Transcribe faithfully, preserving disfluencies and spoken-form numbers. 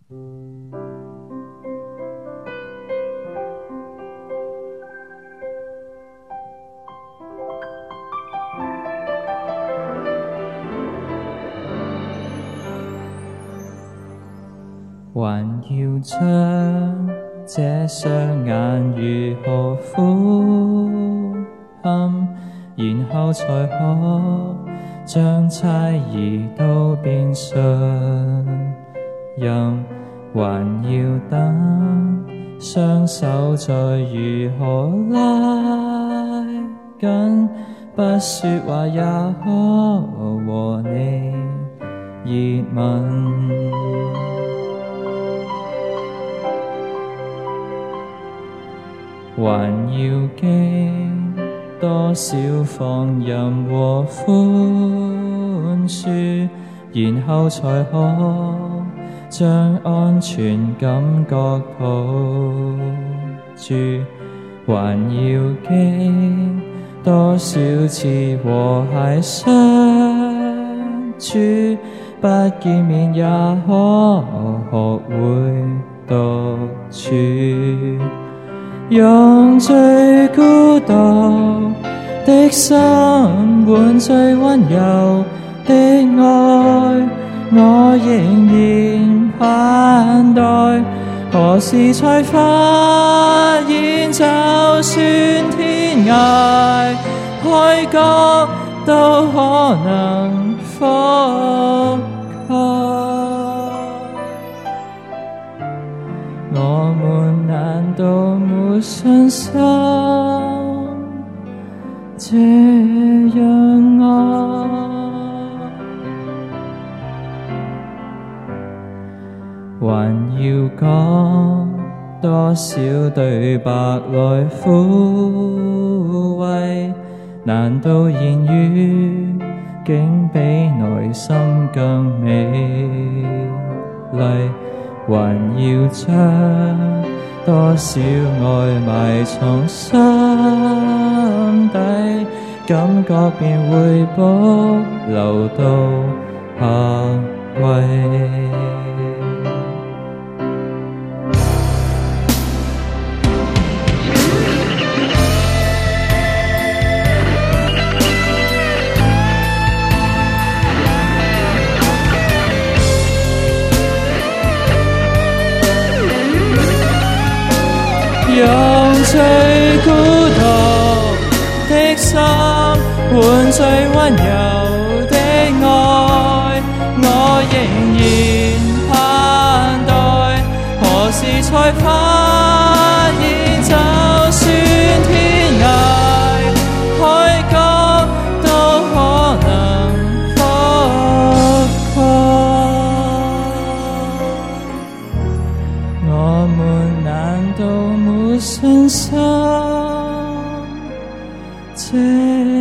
還要將這雙眼如何俯瞰，然後才可將猜疑都變信任，還要等雙手再如何拉緊，不說話也可和你熱吻。還要經多少放任和寬恕，然後才可將安全感覺抱住，還要經多少次和諧相處，不見面也可學會獨處，用最孤獨的心換最溫柔的愛，我仍然盼待，何時才發現就算天涯海角都可能覆蓋，我們難道沒信心這樣愛？還要講多少對白來撫慰？難道言語竟比內心更美麗？還要將多少愛埋藏心底，感覺便會保留到下季。用最孤獨的心換最溫柔的愛，我仍然盼待，何時才發現就算天涯海角都可能覆蓋，我們難道沒信心這